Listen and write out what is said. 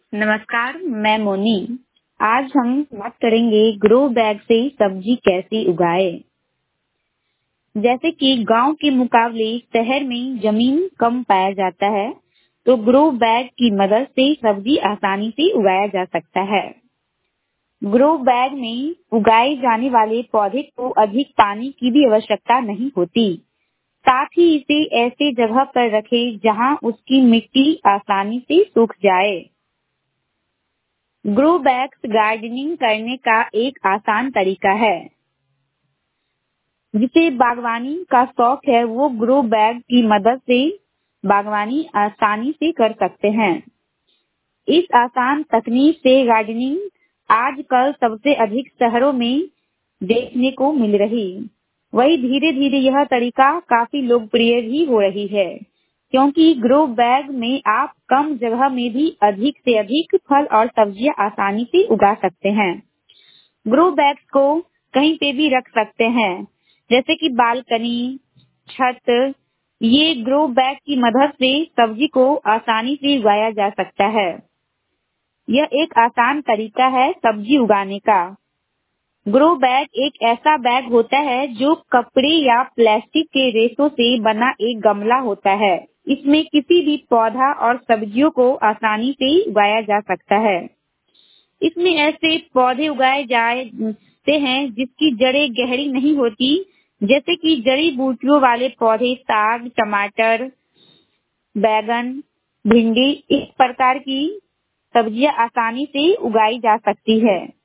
नमस्कार, मैं मोनी। आज हम बात करेंगे ग्रो बैग से सब्जी कैसे उगाए। जैसे कि गांव के मुकाबले शहर में जमीन कम पाया जाता है, तो ग्रो बैग की मदद से सब्जी आसानी से उगाया जा सकता है। ग्रो बैग में उगाए जाने वाले पौधे को अधिक पानी की भी आवश्यकता नहीं होती। साथ ही इसे ऐसे जगह पर रखें जहां उसकी मिट्टी आसानी से सूख जाए। ग्रो बैग्स गार्डनिंग करने का एक आसान तरीका है। जिसे बागवानी का शौक है वो ग्रो बैग की मदद से बागवानी आसानी से कर सकते हैं। इस आसान तकनीक से गार्डनिंग आजकल सबसे अधिक शहरों में देखने को मिल रही। वही धीरे धीरे यह तरीका काफी लोकप्रिय भी हो रही है, क्योंकि ग्रो बैग में आप कम जगह में भी अधिक से अधिक फल और सब्जियां आसानी से उगा सकते हैं। ग्रो बैग्स को कहीं पे भी रख सकते हैं, जैसे कि बालकनी, छत। ये ग्रो बैग की मदद से सब्जी को आसानी से उगाया जा सकता है। यह एक आसान तरीका है सब्जी उगाने का। ग्रो बैग एक ऐसा बैग होता है जो कपड़े या प्लास्टिक के रेशों से बना एक गमला होता है। इसमें किसी भी पौधा और सब्जियों को आसानी से उगाया जा सकता है। इसमें ऐसे पौधे उगाए जाते हैं जिसकी जड़ें गहरी नहीं होती, जैसे कि जड़ी बूटियों वाले पौधे, साग, टमाटर, बैगन, भिंडी। इस प्रकार की सब्जियां आसानी से उगाई जा सकती है।